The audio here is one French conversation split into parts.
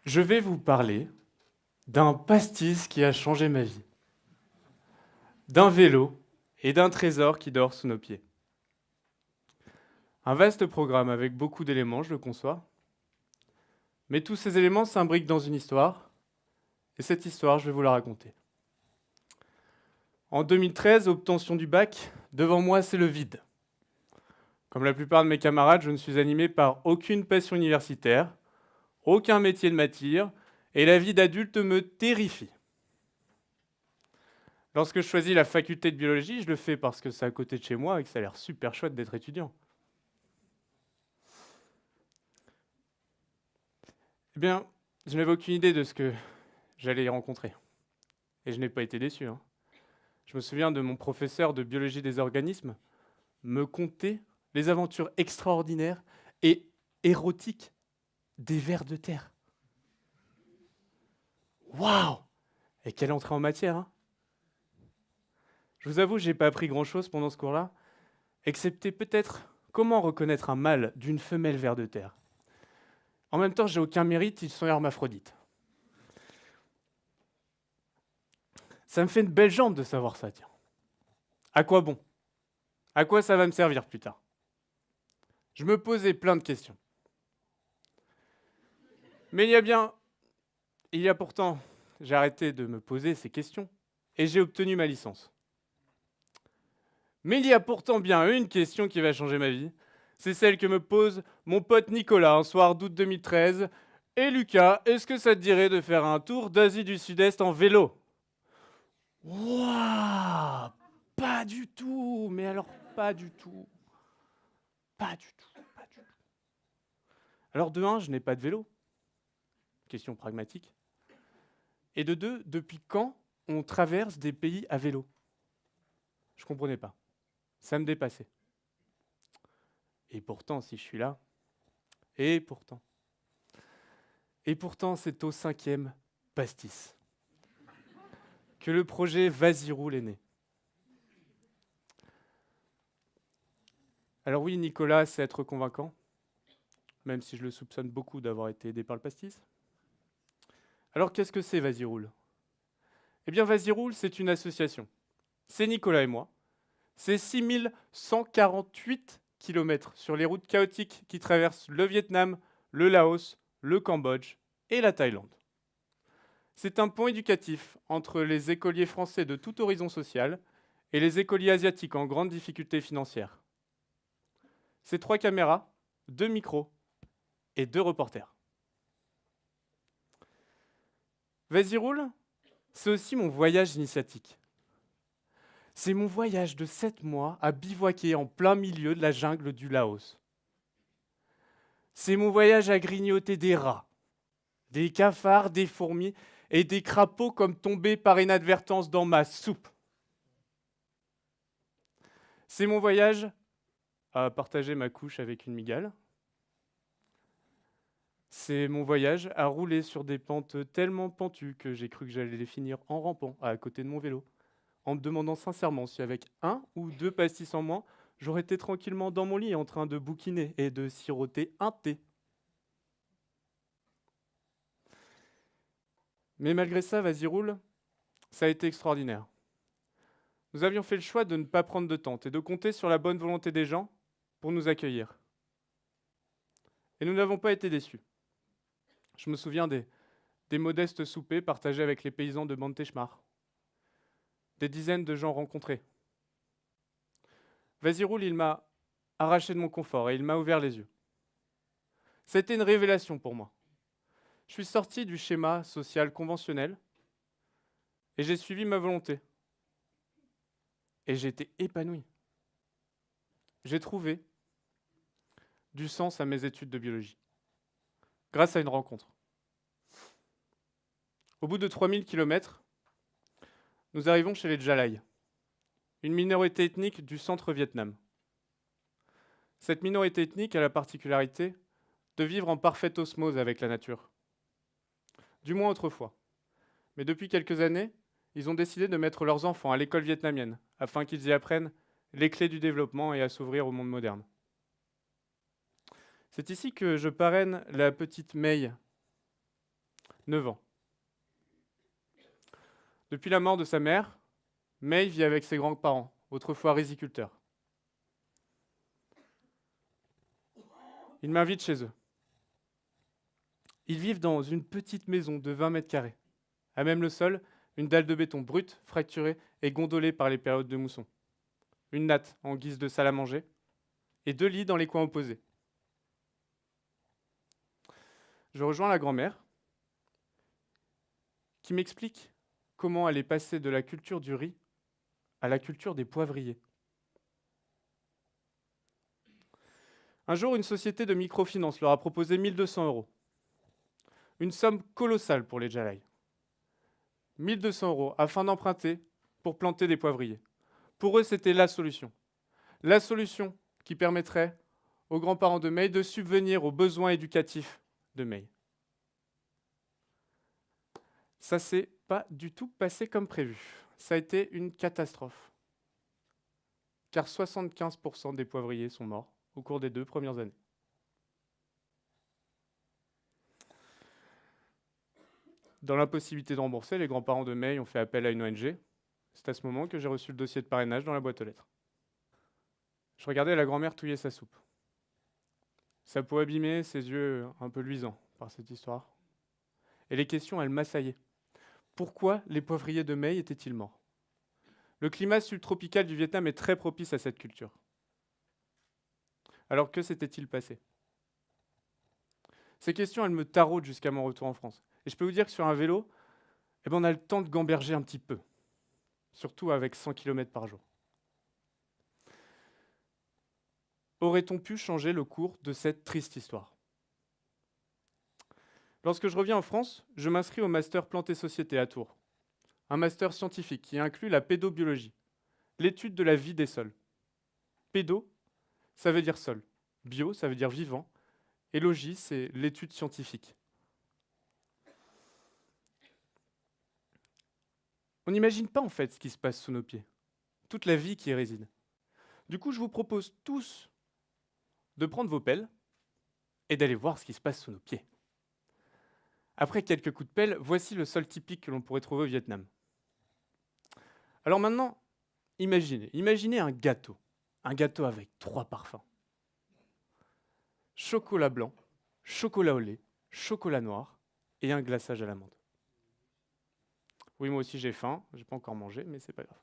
Je vais vous parler d'un pastis qui a changé ma vie, d'un vélo et d'un trésor qui dort sous nos pieds. Un vaste programme avec beaucoup d'éléments, je le conçois, mais tous ces éléments s'imbriquent dans une histoire, et cette histoire, je vais vous la raconter. En 2013, obtention du bac, devant moi, c'est le vide. Comme la plupart de mes camarades, je ne suis animé par aucune passion universitaire, aucun métier ne m'attire, et la vie d'adulte me terrifie. Lorsque je choisis la faculté de biologie, je le fais parce que c'est à côté de chez moi et que ça a l'air super chouette d'être étudiant. Eh bien, je n'avais aucune idée de ce que j'allais y rencontrer. Et je n'ai pas été déçu, hein. Je me souviens de mon professeur de biologie des organismes me conter les aventures extraordinaires et érotiques des vers de terre. Waouh! Et quelle entrée en matière, hein. Je vous avoue, j'ai pas appris grand-chose pendant ce cours-là, excepté peut-être comment reconnaître un mâle d'une femelle ver de terre. En même temps, j'ai aucun mérite, ils sont hermaphrodites. Ça me fait une belle jambe de savoir ça, tiens. À quoi bon? À quoi ça va me servir plus tard? Je me posais plein de questions. Mais il y a pourtant, j'ai arrêté de me poser ces questions et j'ai obtenu ma licence. Mais il y a pourtant bien une question qui va changer ma vie. C'est celle que me pose mon pote Nicolas un soir d'août 2013. Et Lucas, est-ce que ça te dirait de faire un tour d'Asie du Sud-Est en vélo? Waouh! Pas du tout! Mais alors, pas du tout. Pas du tout, pas du tout. Alors de un, je n'ai pas de vélo. Question pragmatique. Et de deux, depuis quand on traverse des pays à vélo? Je comprenais pas. Ça me dépassait. Et pourtant, si je suis là, et pourtant. Et pourtant, c'est au 5e pastis que le projet Vas-y roule est né. Alors oui, Nicolas sait être convaincant, même si je le soupçonne beaucoup d'avoir été aidé par le pastis. Alors qu'est-ce que c'est Vas-y roule? Eh bien, Vas-y roule, c'est une association. C'est Nicolas et moi. C'est 6148 km sur les routes chaotiques qui traversent le Vietnam, le Laos, le Cambodge et la Thaïlande. C'est un pont éducatif entre les écoliers français de tout horizon social et les écoliers asiatiques en grande difficulté financière. C'est 3 caméras, 2 micros et 2 reporters. Vas-y roule, c'est aussi mon voyage initiatique. C'est mon voyage de 7 mois à bivouaquer en plein milieu de la jungle du Laos. C'est mon voyage à grignoter des rats, des cafards, des fourmis et des crapauds comme tombés par inadvertance dans ma soupe. C'est mon voyage à partager ma couche avec une migale. C'est mon voyage à rouler sur des pentes tellement pentues que j'ai cru que j'allais les finir en rampant à côté de mon vélo, en me demandant sincèrement si avec 1 ou 2 pastis en moins, j'aurais été tranquillement dans mon lit en train de bouquiner et de siroter un thé. Mais malgré ça, Vas-y roule, ça a été extraordinaire. Nous avions fait le choix de ne pas prendre de tente et de compter sur la bonne volonté des gens pour nous accueillir. Et nous n'avons pas été déçus. Je me souviens des modestes soupers partagés avec les paysans de Bantechmar, des dizaines de gens rencontrés. Vas-y roule, il m'a arraché de mon confort et il m'a ouvert les yeux. C'était une révélation pour moi. Je suis sorti du schéma social conventionnel et j'ai suivi ma volonté. Et j'ai été épanoui. J'ai trouvé du sens à mes études de biologie, grâce à une rencontre. Au bout de 3000 km, nous arrivons chez les Djalai, une minorité ethnique du centre Vietnam. Cette minorité ethnique a la particularité de vivre en parfaite osmose avec la nature. Du moins autrefois. Mais depuis quelques années, ils ont décidé de mettre leurs enfants à l'école vietnamienne, afin qu'ils y apprennent les clés du développement et à s'ouvrir au monde moderne. C'est ici que je parraine la petite Mei, 9 ans. Depuis la mort de sa mère, May vit avec ses grands-parents, autrefois riziculteurs. Il m'invite chez eux. Ils vivent dans une petite maison de 20 mètres carrés. À même le sol, une dalle de béton brute, fracturée et gondolée par les périodes de mousson. Une natte en guise de salle à manger et 2 lits dans les coins opposés. Je rejoins la grand-mère qui m'explique comment elle est passée de la culture du riz à la culture des poivriers. Un jour, une société de microfinance leur a proposé 1 200 €. Une somme colossale pour les Djalaï. 1 200 € afin d'emprunter pour planter des poivriers. Pour eux, c'était la solution. La solution qui permettrait aux grands-parents de May de subvenir aux besoins éducatifs de May. Ça s'est pas du tout passé comme prévu. Ça a été une catastrophe. Car 75% des poivriers sont morts au cours des 2 premières années. Dans l'impossibilité de rembourser, les grands-parents de May ont fait appel à une ONG. C'est à ce moment que j'ai reçu le dossier de parrainage dans la boîte aux lettres. Je regardais la grand-mère touiller sa soupe. Sa peau abîmée, ses yeux un peu luisants par cette histoire. Et les questions, elles m'assaillaient. Pourquoi les poivriers de May étaient-ils morts? Le climat subtropical du Vietnam est très propice à cette culture. Alors que s'était-il passé? Ces questions, elles me taraudent jusqu'à mon retour en France. Et je peux vous dire que sur un vélo, on a le temps de gamberger un petit peu. Surtout avec 100 km par jour. Aurait-on pu changer le cours de cette triste histoire? Lorsque je reviens en France, je m'inscris au master Plantes et Société à Tours. Un master scientifique qui inclut la pédobiologie, l'étude de la vie des sols. Pédo, ça veut dire sol. Bio, ça veut dire vivant. Et logie, c'est l'étude scientifique. On n'imagine pas en fait ce qui se passe sous nos pieds, toute la vie qui y réside. Du coup, je vous propose tous de prendre vos pelles et d'aller voir ce qui se passe sous nos pieds. Après quelques coups de pelle, voici le sol typique que l'on pourrait trouver au Vietnam. Alors maintenant, imaginez un gâteau avec 3 parfums. Chocolat blanc, chocolat au lait, chocolat noir et un glaçage à l'amande. Oui, moi aussi j'ai faim, j'ai pas encore mangé, mais c'est pas grave.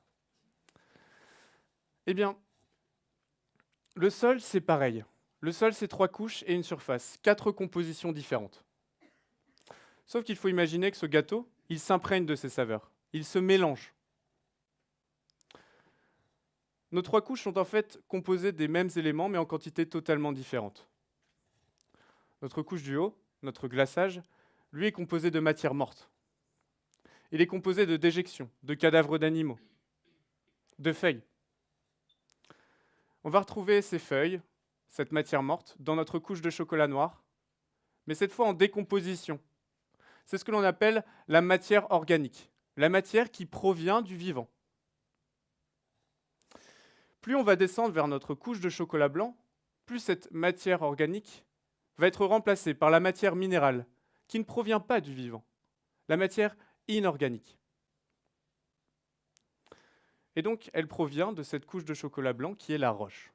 Eh bien, le sol, c'est pareil. Le sol, c'est 3 couches et une surface, 4 compositions différentes. Sauf qu'il faut imaginer que ce gâteau, il s'imprègne de ses saveurs, il se mélange. Nos 3 couches sont en fait composées des mêmes éléments, mais en quantité totalement différente. Notre couche du haut, notre glaçage, lui est composé de matière morte. Il est composé de déjections, de cadavres d'animaux, de feuilles. On va retrouver ces feuilles, cette matière morte, dans notre couche de chocolat noir, mais cette fois en décomposition. C'est ce que l'on appelle la matière organique, la matière qui provient du vivant. Plus on va descendre vers notre couche de chocolat blanc, plus cette matière organique va être remplacée par la matière minérale, qui ne provient pas du vivant, la matière inorganique. Et donc, elle provient de cette couche de chocolat blanc qui est la roche.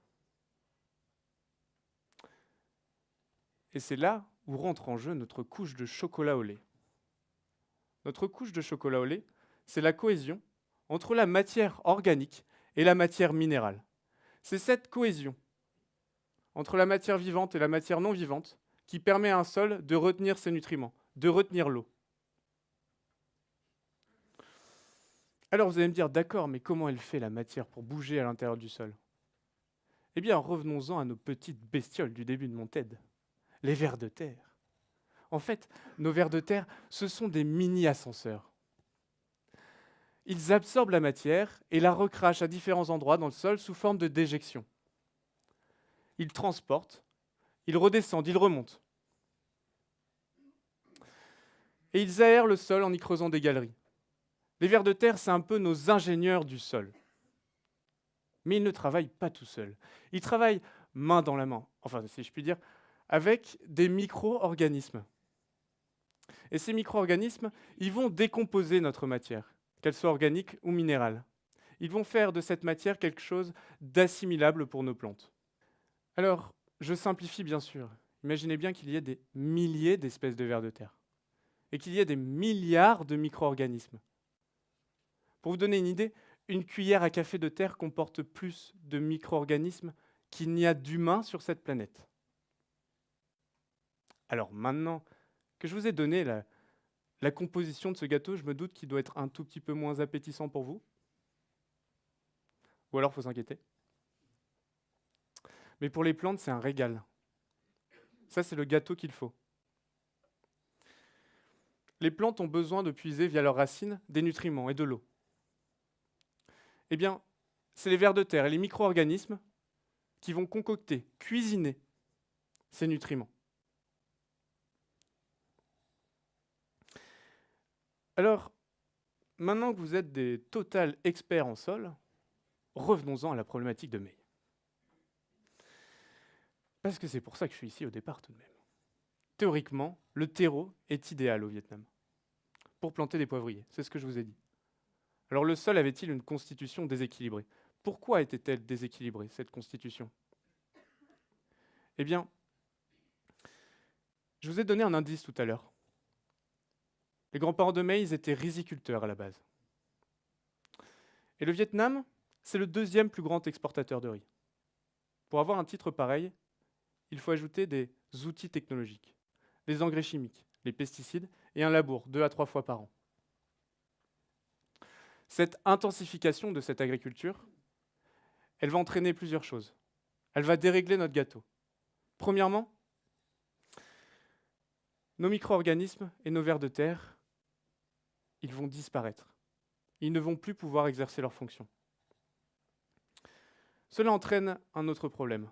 Et c'est là où rentre en jeu notre couche de chocolat au lait. Notre couche de chocolat au lait, c'est la cohésion entre la matière organique et la matière minérale. C'est cette cohésion entre la matière vivante et la matière non vivante qui permet à un sol de retenir ses nutriments, de retenir l'eau. Alors vous allez me dire, d'accord, mais comment elle fait la matière pour bouger à l'intérieur du sol? Eh bien, revenons-en à nos petites bestioles du début de mon TED, les vers de terre. En fait, nos vers de terre, ce sont des mini-ascenseurs. Ils absorbent la matière et la recrachent à différents endroits dans le sol sous forme de déjection. Ils transportent, ils redescendent, ils remontent. Et ils aèrent le sol en y creusant des galeries. Les vers de terre, c'est un peu nos ingénieurs du sol. Mais ils ne travaillent pas tout seuls. Ils travaillent main dans la main, enfin si je puis dire, avec des micro-organismes. Et ces micro-organismes, ils vont décomposer notre matière, qu'elle soit organique ou minérale. Ils vont faire de cette matière quelque chose d'assimilable pour nos plantes. Alors, je simplifie bien sûr. Imaginez bien qu'il y ait des milliers d'espèces de vers de terre et qu'il y ait des milliards de micro-organismes. Pour vous donner une idée, une cuillère à café de terre comporte plus de micro-organismes qu'il n'y a d'humains sur cette planète. Alors maintenant que je vous ai donné la composition de ce gâteau, je me doute qu'il doit être un tout petit peu moins appétissant pour vous. Ou alors, il faut s'inquiéter. Mais pour les plantes, c'est un régal. Ça, c'est le gâteau qu'il faut. Les plantes ont besoin de puiser via leurs racines des nutriments et de l'eau. Eh bien, c'est les vers de terre et les micro-organismes qui vont concocter, cuisiner ces nutriments. Alors, maintenant que vous êtes des total experts en sol, revenons-en à la problématique de May. Parce que c'est pour ça que je suis ici au départ tout de même. Théoriquement, le terreau est idéal au Vietnam pour planter des poivriers, c'est ce que je vous ai dit. Alors le sol avait-il une constitution déséquilibrée? Pourquoi était-elle déséquilibrée, cette constitution? Eh bien, je vous ai donné un indice tout à l'heure. Les grands-parents de May, ils étaient riziculteurs à la base. Et le Vietnam, c'est le deuxième plus grand exportateur de riz. Pour avoir un titre pareil, il faut ajouter des outils technologiques, les engrais chimiques, les pesticides et un labour 2 à 3 fois par an. Cette intensification de cette agriculture, elle va entraîner plusieurs choses. Elle va dérégler notre gâteau. Premièrement, nos micro-organismes et nos vers de terre, ils vont disparaître. Ils ne vont plus pouvoir exercer leurs fonctions. Cela entraîne un autre problème.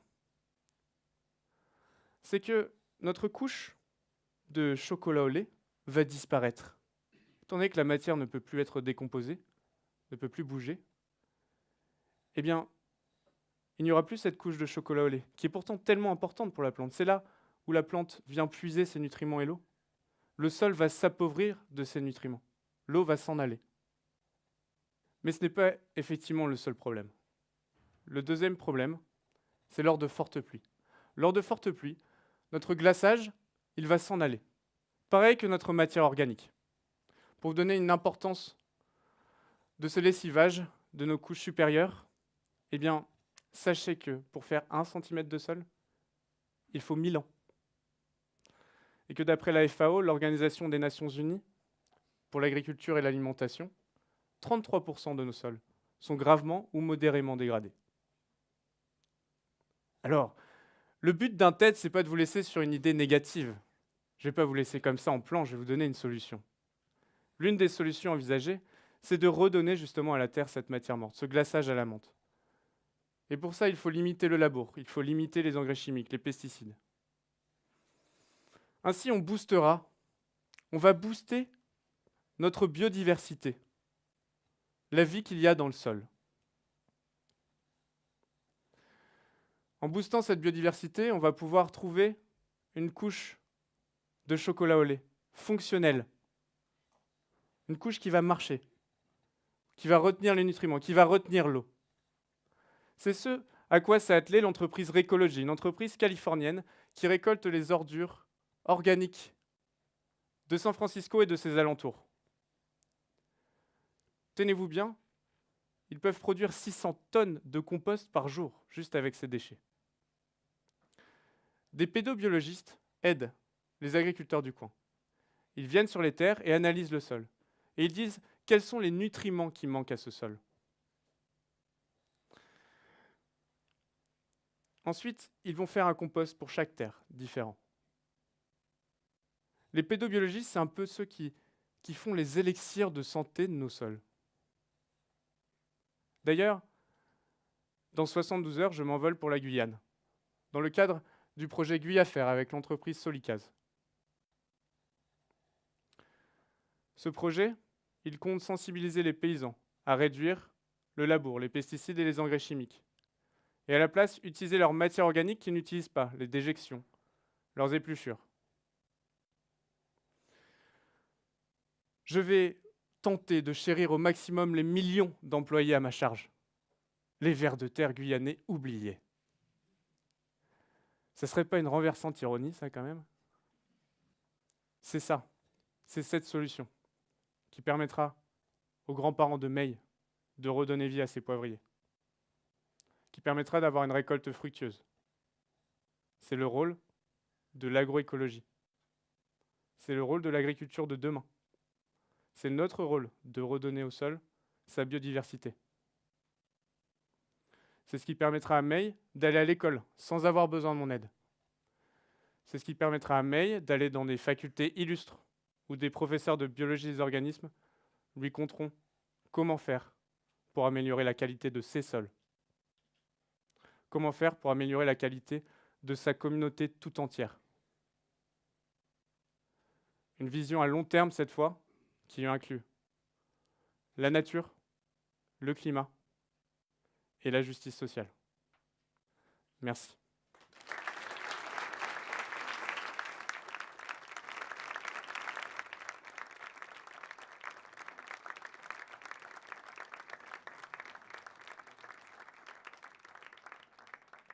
C'est que notre couche de chocolat au lait va disparaître. Étant donné que la matière ne peut plus être décomposée, ne peut plus bouger, eh bien, il n'y aura plus cette couche de chocolat au lait, qui est pourtant tellement importante pour la plante. C'est là où la plante vient puiser ses nutriments et l'eau. Le sol va s'appauvrir de ses nutriments. L'eau va s'en aller. Mais ce n'est pas effectivement le seul problème. Le deuxième problème, c'est lors de fortes pluies. Lors de fortes pluies, notre glaçage, il va s'en aller. Pareil que notre matière organique. Pour vous donner une importance de ce lessivage de nos couches supérieures, eh bien, sachez que pour faire 1 cm de sol, il faut 1000 ans. Et que d'après la FAO, l'Organisation des Nations Unies pour l'agriculture et l'alimentation, 33% de nos sols sont gravement ou modérément dégradés. Alors, le but d'un TED, c'est pas de vous laisser sur une idée négative. Je ne vais pas vous laisser comme ça en plan, je vais vous donner une solution. L'une des solutions envisagées, c'est de redonner justement à la terre cette matière morte, ce glaçage à la menthe. Et pour ça, il faut limiter le labour, il faut limiter les engrais chimiques, les pesticides. Ainsi, on va booster notre biodiversité, la vie qu'il y a dans le sol. En boostant cette biodiversité, on va pouvoir trouver une couche de chocolat au lait fonctionnelle, une couche qui va marcher, qui va retenir les nutriments, qui va retenir l'eau. C'est ce à quoi s'est attelée l'entreprise Recology, une entreprise californienne qui récolte les ordures organiques de San Francisco et de ses alentours. Tenez-vous bien, ils peuvent produire 600 tonnes de compost par jour, juste avec ces déchets. Des pédobiologistes aident les agriculteurs du coin. Ils viennent sur les terres et analysent le sol. Et ils disent quels sont les nutriments qui manquent à ce sol. Ensuite, ils vont faire un compost pour chaque terre, différent. Les pédobiologistes, c'est un peu ceux qui font les élixirs de santé de nos sols. D'ailleurs, dans 72 heures, je m'envole pour la Guyane, dans le cadre du projet Guyafère avec l'entreprise Solicase. Ce projet, il compte sensibiliser les paysans à réduire le labour, les pesticides et les engrais chimiques. Et à la place, utiliser leurs matières organiques qu'ils n'utilisent pas, les déjections, leurs épluchures. Je vais tenter de chérir au maximum les millions d'employés à ma charge. Les vers de terre guyanais oubliés. Ça serait pas une renversante ironie, ça, quand même? C'est ça. C'est cette solution qui permettra aux grands-parents de May de redonner vie à ses poivriers, qui permettra d'avoir une récolte fructueuse. C'est le rôle de l'agroécologie. C'est le rôle de l'agriculture de demain. C'est notre rôle de redonner au sol sa biodiversité. C'est ce qui permettra à May d'aller à l'école sans avoir besoin de mon aide. C'est ce qui permettra à May d'aller dans des facultés illustres où des professeurs de biologie des organismes lui conteront comment faire pour améliorer la qualité de ses sols. Comment faire pour améliorer la qualité de sa communauté tout entière. Une vision à long terme cette fois, qui inclut la nature, le climat et la justice sociale. Merci.